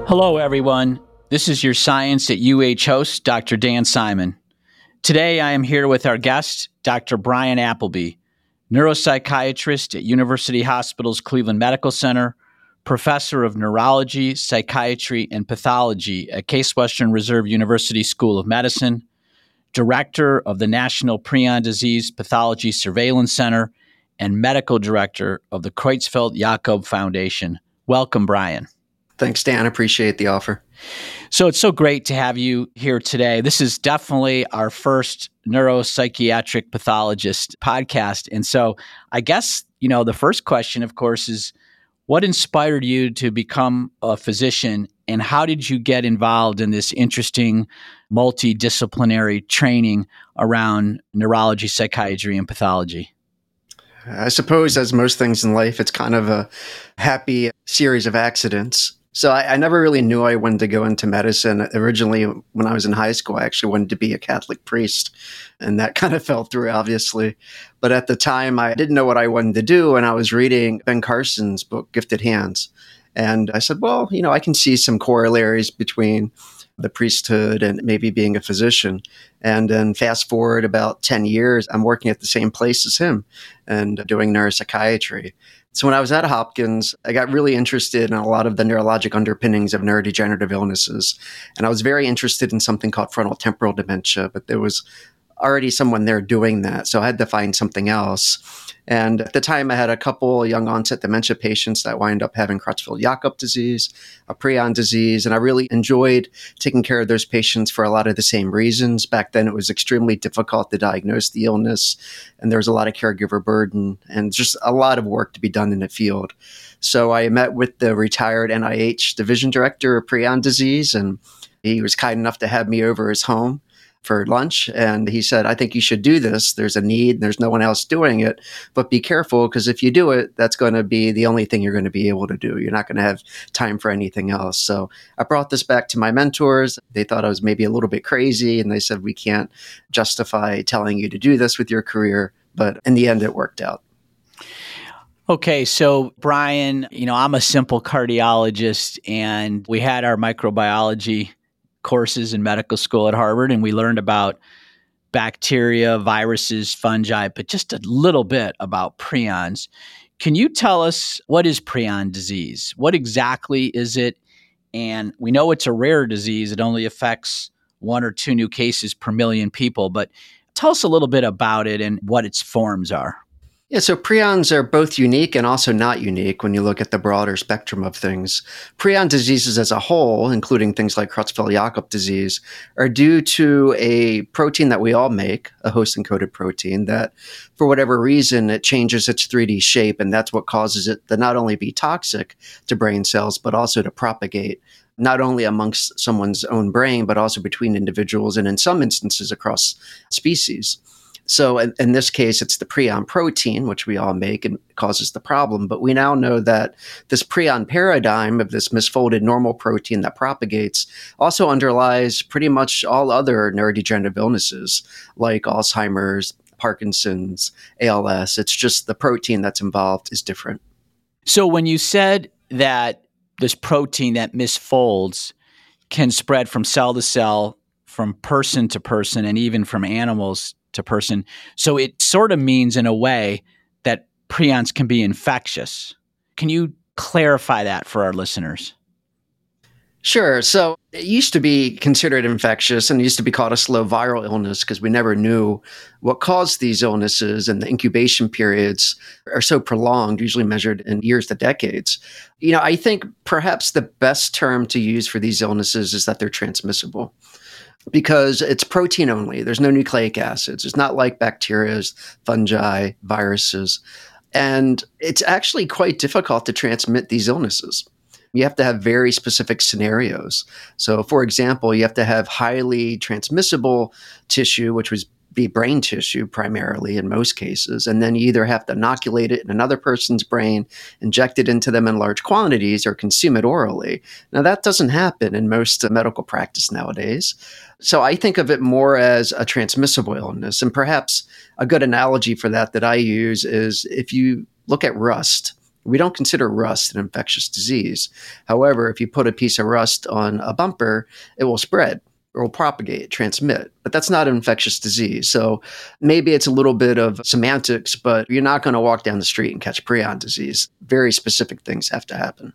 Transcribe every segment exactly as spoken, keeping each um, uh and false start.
Hello, everyone. This is your Science at U H host, Doctor Dan Simon. Today, I am here with our guest, Doctor Brian Appleby, neuropsychiatrist at University Hospitals Cleveland Medical Center, professor of neurology, psychiatry, and pathology at Case Western Reserve University School of Medicine, director of the National Prion Disease Pathology Surveillance Center, and medical director of the Creutzfeldt-Jakob Foundation. Welcome, Brian. Thanks, Dan. Appreciate the offer. So it's so great to have you here today. This is definitely our first neuropsychiatric pathologist podcast. And so I guess, you know, the first question, of course, is what inspired you to become a physician, and how did you get involved in this interesting multidisciplinary training around neurology, psychiatry, and pathology? I suppose, as most things in life, it's kind of a happy series of accidents. So I, I never really knew I wanted to go into medicine. Originally, when I was in high school, I actually wanted to be a Catholic priest, and that kind of fell through, obviously. But at the time, I didn't know what I wanted to do, and I was reading Ben Carson's book, Gifted Hands. And I said, well, you know, I can see some corollaries between the priesthood and maybe being a physician. And then fast forward about ten years, I'm working at the same place as him and doing neuropsychiatry. So when I was at Hopkins, I got really interested in a lot of the neurologic underpinnings of neurodegenerative illnesses. And I was very interested in something called frontotemporal dementia, but there was already someone there doing that. So I had to find something else. And at the time, I had a couple young onset dementia patients that wind up having Creutzfeldt-Jakob disease, a prion disease. And I really enjoyed taking care of those patients for a lot of the same reasons. Back then, it was extremely difficult to diagnose the illness, and there was a lot of caregiver burden and just a lot of work to be done in the field. So I met with the retired N I H division director of prion disease, and he was kind enough to have me over his home for lunch. And he said, I think you should do this. There's a need and there's no one else doing it, but be careful, because if you do it, that's going to be the only thing you're going to be able to do. You're not going to have time for anything else. So I brought this back to my mentors. They thought I was maybe a little bit crazy, and they said, we can't justify telling you to do this with your career. But in the end, it worked out. Okay, so Brian, you know, I'm a simple cardiologist, and we had our microbiology courses in medical school at Harvard, and we learned about bacteria, viruses, fungi, but just a little bit about prions. Can you tell us, what is prion disease? What exactly is it? And we know it's a rare disease. It only affects one or two new cases per million people, but tell us a little bit about it and what its forms are. Yeah, so prions are both unique and also not unique when you look at the broader spectrum of things. Prion diseases as a whole, including things like Creutzfeldt-Jakob disease, are due to a protein that we all make, a host-encoded protein, that for whatever reason, it changes its three D shape, and that's what causes it to not only be toxic to brain cells, but also to propagate, not only amongst someone's own brain, but also between individuals, and in some instances across species. So in, in this case, it's the prion protein, which we all make, and causes the problem. But we now know that this prion paradigm of this misfolded normal protein that propagates also underlies pretty much all other neurodegenerative illnesses like Alzheimer's, Parkinson's, A L S. It's just the protein that's involved is different. So when you said that this protein that misfolds can spread from cell to cell, from person to person, and even from animals to person. So it sort of means, in a way, that prions can be infectious. Can you clarify that for our listeners? Sure. So it used to be considered infectious and it used to be called a slow viral illness because we never knew what caused these illnesses, and the incubation periods are so prolonged, usually measured in years to decades. You know, I think perhaps the best term to use for these illnesses is that they're transmissible, because it's protein only. There's no nucleic acids. It's not like bacteria, fungi, viruses. And it's actually quite difficult to transmit these illnesses. You have to have very specific scenarios. So, for example, you have to have highly transmissible tissue, which would be brain tissue primarily in most cases. And then you either have to inoculate it in another person's brain, inject it into them in large quantities, or consume it orally. Now, that doesn't happen in most uh, medical practice nowadays. So I think of it more as a transmissible illness. And perhaps a good analogy for that that I use is if you look at rust We don't consider rust an infectious disease. However, if you put a piece of rust on a bumper, it will spread or will propagate, transmit. But that's not an infectious disease. So maybe it's a little bit of semantics, but you're not going to walk down the street and catch prion disease. Very specific things have to happen.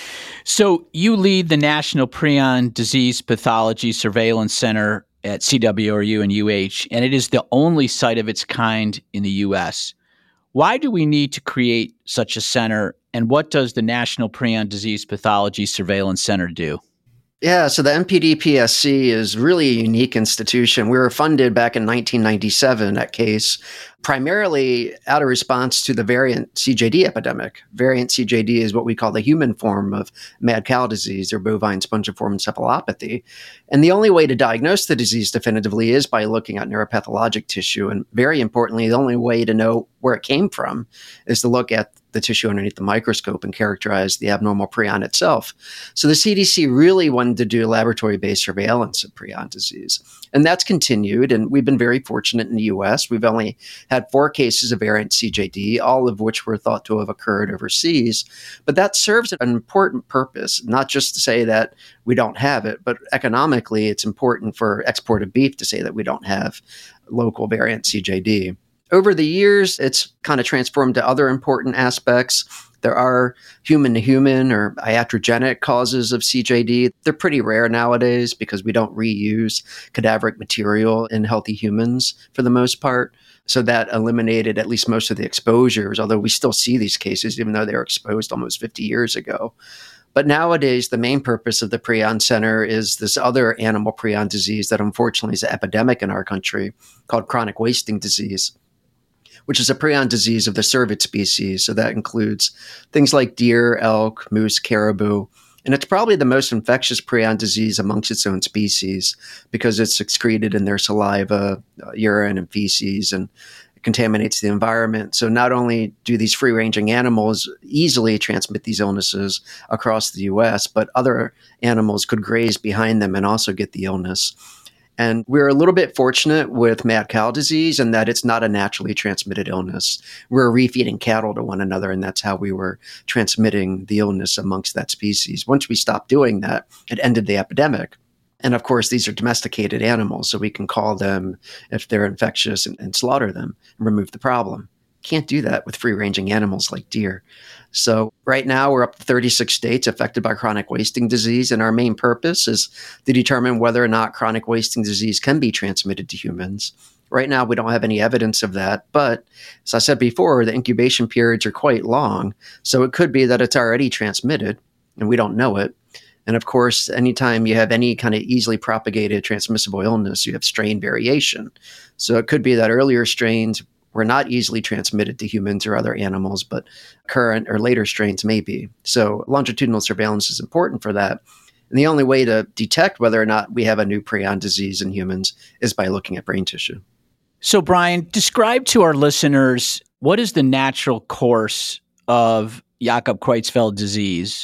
So you lead the National Prion Disease Pathology Surveillance Center at C W R U and U H, and it is the only site of its kind in the U S. Why do we need to create such a center, and what does the National Prion Disease Pathology Surveillance Center do? Yeah, so the N P D P S C is really a unique institution. We were funded back in nineteen ninety-seven at Case, primarily out of response to the variant C J D epidemic. Variant C J D is what we call the human form of mad cow disease or bovine spongiform encephalopathy. And the only way to diagnose the disease definitively is by looking at neuropathologic tissue. And very importantly, the only way to know where it came from is to look at the tissue underneath the microscope and characterize the abnormal prion itself. So the C D C really wanted to do laboratory-based surveillance of prion disease. And that's continued, and we've been very fortunate in the U S. We've only had four cases of variant C J D, all of which were thought to have occurred overseas. But that serves an important purpose, not just to say that we don't have it, but economically it's important for export of beef to say that we don't have local variant C J D. Over the years, it's kind of transformed to other important aspects. There are human-to-human or iatrogenic causes of C J D. They're pretty rare nowadays because we don't reuse cadaveric material in healthy humans for the most part. So that eliminated at least most of the exposures, although we still see these cases, even though they were exposed almost fifty years ago. But nowadays, the main purpose of the Prion Center is this other animal prion disease that unfortunately is an epidemic in our country called chronic wasting disease, which is a prion disease of the cervid species. So that includes things like deer, elk, moose, caribou. And it's probably the most infectious prion disease amongst its own species because it's excreted in their saliva, uh, urine, and feces, and it contaminates the environment. So not only do these free-ranging animals easily transmit these illnesses across the U S, but other animals could graze behind them and also get the illness. And we're a little bit fortunate with mad cow disease in that it's not a naturally transmitted illness. We're reef-eating cattle to one another, and that's how we were transmitting the illness amongst that species. Once we stopped doing that, it ended the epidemic. And of course, these are domesticated animals, so we can call them if they're infectious and, and slaughter them and remove the problem. Can't do that with free-ranging animals like deer. So right now we're up to thirty-six states affected by chronic wasting disease, and our main purpose is to determine whether or not chronic wasting disease can be transmitted to humans. Right now we don't have any evidence of that, but as I said before, the incubation periods are quite long, so it could be that it's already transmitted and we don't know it. And of course, anytime you have any kind of easily propagated transmissible illness, you have strain variation. So it could be that earlier strains were not easily transmitted to humans or other animals, but current or later strains may be. So longitudinal surveillance is important for that. And the only way to detect whether or not we have a new prion disease in humans is by looking at brain tissue. So Brian, describe to our listeners, what is the natural course of Jakob-Creutzfeldt disease?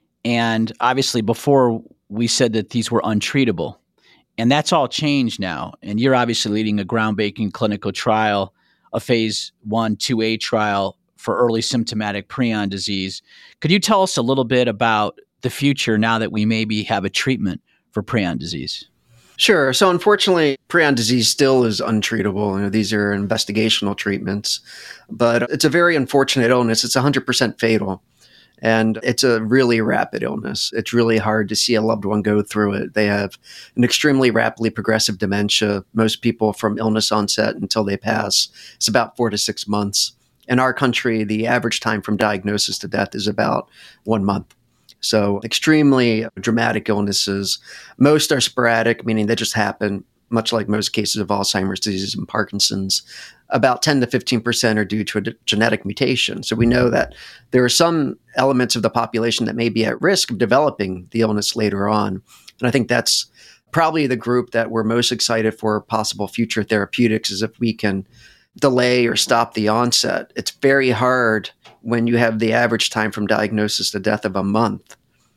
And obviously before we said that these were untreatable, and that's all changed now. And you're obviously leading a groundbreaking clinical trial, a phase one, two A trial for early symptomatic prion disease. Could you tell us a little bit about the future now that we maybe have a treatment for prion disease? Sure. So unfortunately, prion disease still is untreatable. You know, these are investigational treatments, but it's a very unfortunate illness. It's one hundred percent fatal. And it's a really rapid illness. It's really hard to see a loved one go through it. They have an extremely rapidly progressive dementia. Most people from illness onset until they pass, it's about four to six months. In our country, the average time from diagnosis to death is about one month. So extremely dramatic illnesses. Most are sporadic, meaning they just happen, much like most cases of Alzheimer's disease and Parkinson's. About ten to fifteen percent are due to a d- genetic mutation. So we know that there are some elements of the population that may be at risk of developing the illness later on. And I think that's probably the group that we're most excited for possible future therapeutics is if we can delay or stop the onset. It's very hard when you have the average time from diagnosis to death of a month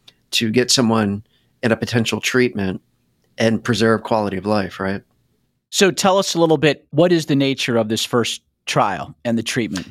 to get someone in a potential treatment and preserve quality of life, right? So tell us a little bit, what is the nature of this first trial and the treatment?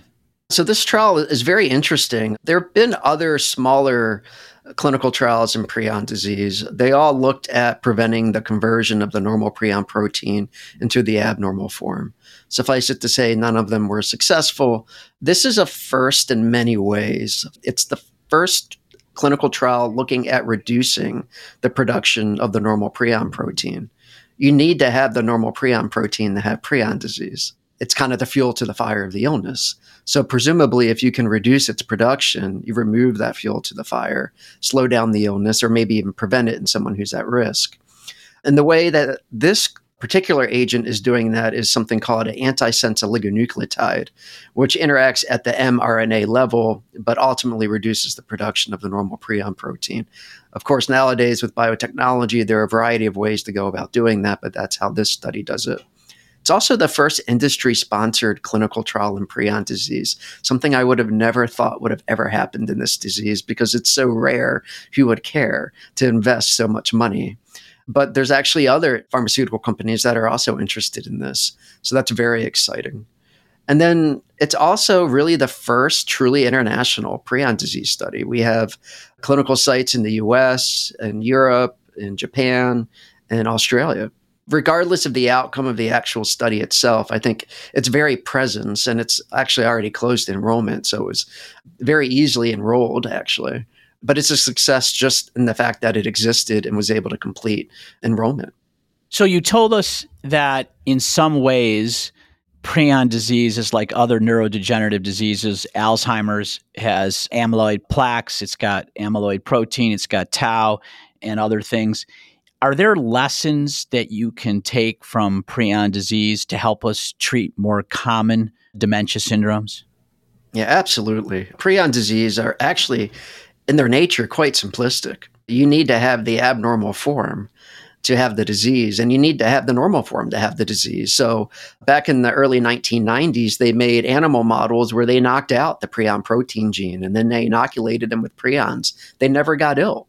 So this trial is very interesting. There have been other smaller clinical trials in prion disease. They all looked at preventing the conversion of the normal prion protein into the abnormal form. Suffice it to say, none of them were successful. This is a first in many ways. It's the first clinical trial looking at reducing the production of the normal prion protein. You need to have the normal prion protein to have prion disease. It's kind of the fuel to the fire of the illness. So presumably, if you can reduce its production, you remove that fuel to the fire, slow down the illness, or maybe even prevent it in someone who's at risk. And the way that this particular agent is doing that is something called an antisense oligonucleotide, which interacts at the mRNA level, but ultimately reduces the production of the normal prion protein. Of course, nowadays with biotechnology, there are a variety of ways to go about doing that, but that's how this study does it. It's also the first industry-sponsored clinical trial in prion disease, something I would have never thought would have ever happened in this disease because it's so rare. Who would care to invest so much money? But there's actually other pharmaceutical companies that are also interested in this. So that's very exciting. And then it's also really the first truly international prion disease study. We have clinical sites in the U S, in Europe, in Japan, and Australia. Regardless of the outcome of the actual study itself, I think it's very presence, and it's actually already closed enrollment. So it was very easily enrolled, actually. But it's a success just in the fact that it existed and was able to complete enrollment. So you told us that in some ways, prion disease is like other neurodegenerative diseases. Alzheimer's has amyloid plaques, it's got amyloid protein, it's got tau and other things. Are there lessons that you can take from prion disease to help us treat more common dementia syndromes? Yeah, absolutely. Prion disease are actually, in their nature, quite simplistic. You need to have the abnormal form to have the disease, and you need to have the normal form to have the disease. So back in the early nineteen nineties, they made animal models where they knocked out the prion protein gene, and then they inoculated them with prions. They never got ill.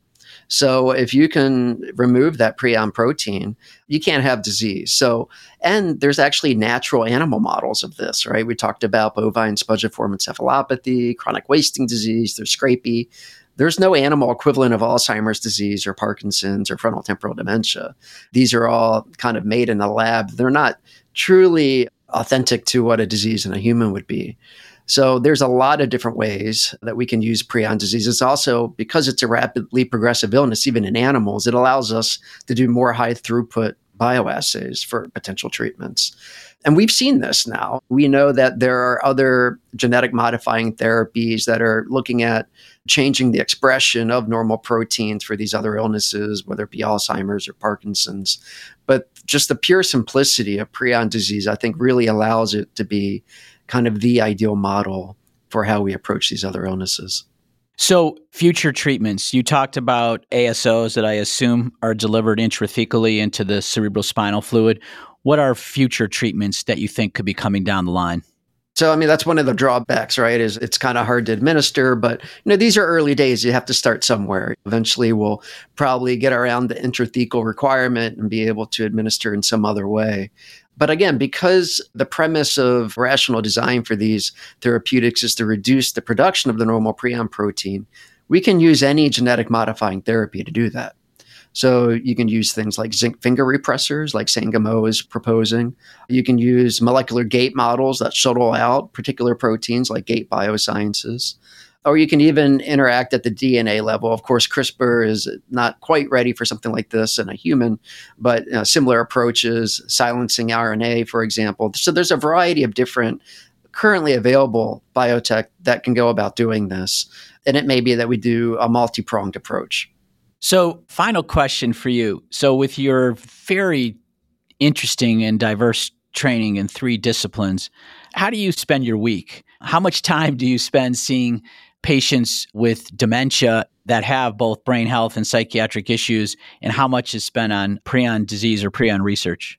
So if you can remove that prion protein, you can't have disease. So, and there's actually natural animal models of this, right? We talked about bovine spongiform encephalopathy, chronic wasting disease, there's scrapie. There's no animal equivalent of Alzheimer's disease or Parkinson's or frontotemporal dementia. These are all kind of made in the lab. They're not truly authentic to what a disease in a human would be. So there's a lot of different ways that we can use prion disease. It's also, because it's a rapidly progressive illness, even in animals, it allows us to do more high throughput bioassays for potential treatments. And we've seen this now. We know that there are other genetic modifying therapies that are looking at changing the expression of normal proteins for these other illnesses, whether it be Alzheimer's or Parkinson's. But just the pure simplicity of prion disease, I think, really allows it to be kind of the ideal model for how we approach these other illnesses. So future treatments, you talked about A S Os that I assume are delivered intrathecally into the cerebrospinal fluid. What are future treatments that you think could be coming down the line? So, I mean, that's one of the drawbacks, right? Is it's kind of hard to administer, but you know, these are early days. You have to start somewhere. Eventually, we'll probably get around the intrathecal requirement and be able to administer in some other way. But again, because the premise of rational design for these therapeutics is to reduce the production of the normal prion protein, we can use any genetic modifying therapy to do that. So you can use things like zinc finger repressors, like Sangamo is proposing. You can use molecular gate models that shuttle out particular proteins like Gate Biosciences. Or you can even interact at the D N A level. Of course, CRISPR is not quite ready for something like this in a human, but you know, similar approaches, silencing R N A, for example. So there's a variety of different currently available biotech that can go about doing this. And it may be that we do a multi-pronged approach. So final question for you. So with your very interesting and diverse training in three disciplines, how do you spend your week? How much time do you spend seeing patients with dementia that have both brain health and psychiatric issues, and how much is spent on prion disease or prion research?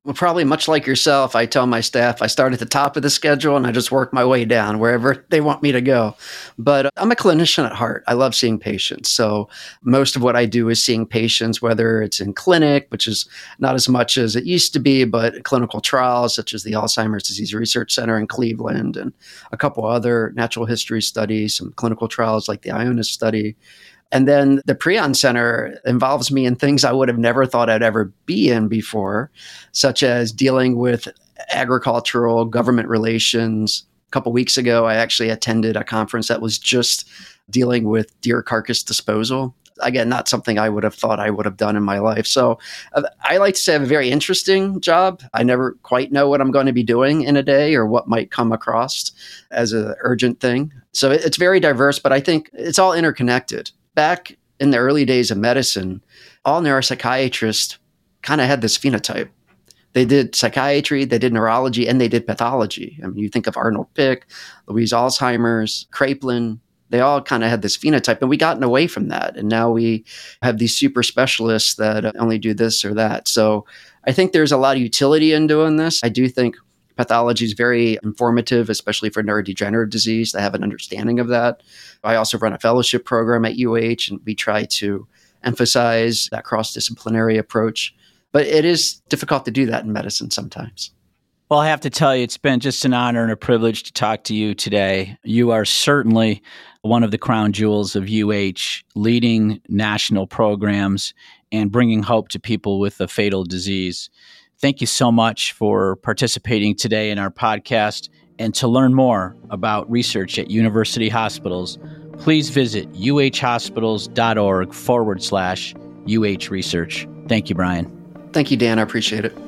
Well, probably much like yourself, I tell my staff I start at the top of the schedule and I just work my way down wherever they want me to go. But I'm a clinician at heart. I love seeing patients. So most of what I do is seeing patients, whether it's in clinic, which is not as much as it used to be, but clinical trials such as the Alzheimer's Disease Research Center in Cleveland and a couple other natural history studies, some clinical trials like the IONIS study. And then the Prion Center involves me in things I would have never thought I'd ever be in before, such as dealing with agricultural government relations. A couple weeks ago, I actually attended a conference that was just dealing with deer carcass disposal. Again, not something I would have thought I would have done in my life. So uh, I like to say I have a very interesting job. I never quite know what I'm going to be doing in a day or what might come across as an urgent thing. So it, it's very diverse, but I think it's all interconnected. Back in the early days of medicine, all neuropsychiatrists kind of had this phenotype. They did psychiatry, they did neurology, and they did pathology. I mean, you think of Arnold Pick, Louise Alzheimer's, Kraepelin, they all kind of had this phenotype, and we gotten away from that. And now we have these super specialists that only do this or that. So I think there's a lot of utility in doing this. I do think pathology is very informative, especially for neurodegenerative disease, to have an understanding of that. I also run a fellowship program at U H, and we try to emphasize that cross-disciplinary approach. But it is difficult to do that in medicine sometimes. Well, I have to tell you, it's been just an honor and a privilege to talk to you today. You are certainly one of the crown jewels of U H, leading national programs and bringing hope to people with a fatal disease. Thank you so much for participating today in our podcast. And to learn more about research at university hospitals, please visit uhhospitals.org forward slash UH research. Thank you, Brian. Thank you, Dan. I appreciate it.